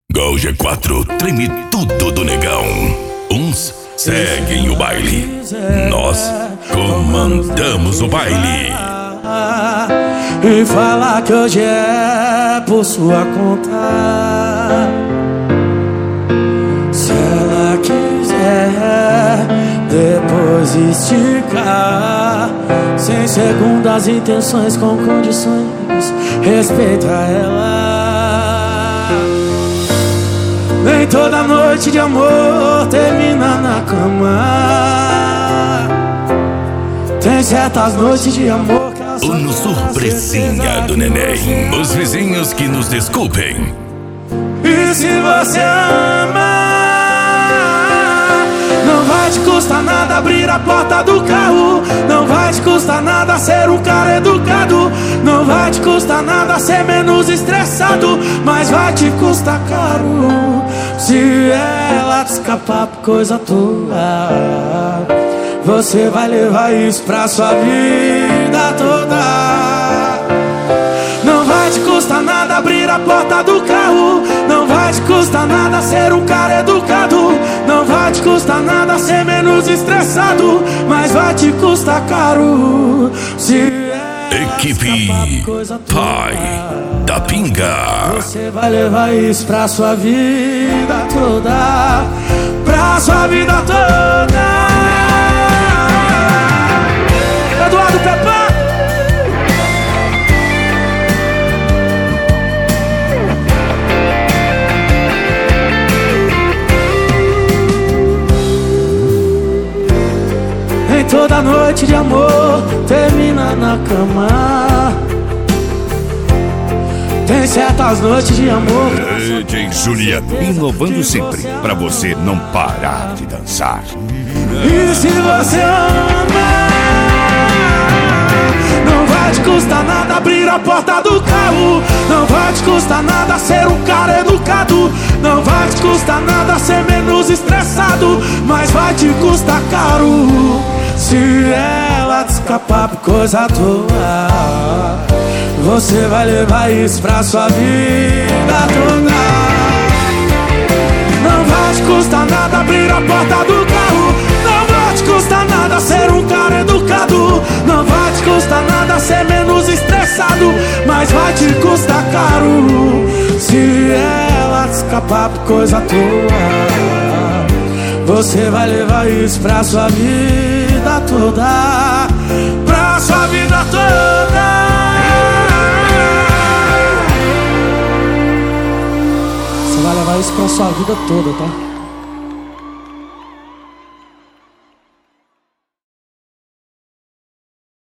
Gol G4 treme tudo do negão. Uns seguem o baile, nós comandamos o baile. E falar que hoje é por sua conta. Se ela quiser depois esticar, sem segundas intenções, com condições, respeita ela. Nem toda noite de amor termina na cama. Tem certas noites de amor que O no surpresinha do neném. Os vizinhos que nos desculpem. E se você ama, não vai te custar nada abrir a porta do carro. Não vai te custar nada ser um cara educado. Não vai te custar nada ser menos estressado. Mas vai te custar caro se ela te escapar por coisa tua. Você vai levar isso pra sua vida toda. Não vai te custar nada abrir a porta do carro. Não vai te custar nada ser um cara educado. Não vai te custar nada ser menos estressado. Mas vai te custar caro se Equipe Pai da Pinga. você vai levar isso pra sua vida toda. Pra sua vida toda. Eduardo Pepá. Nem toda noite de amor termina na cama. Tem certas noites de amor. DJ Juliano, inovando sempre, pra você não parar de dançar. E se você ama, não vai te custar nada abrir a porta do carro. Não vai te custar nada ser um cara educado. Não vai te custar nada ser menos estressado. Mas vai te custar caro se ela te escapar por coisa tua. Você vai levar isso pra sua vida toda. Não vai te custar nada abrir a porta do carro. Não vai te custar nada ser um cara educado. Não vai te custar nada ser menos estressado. Mas vai te custar caro se ela te escapar por coisa tua. Você vai levar isso pra sua vida toda. Pra sua vida toda. Você vai levar isso pra sua vida toda, tá?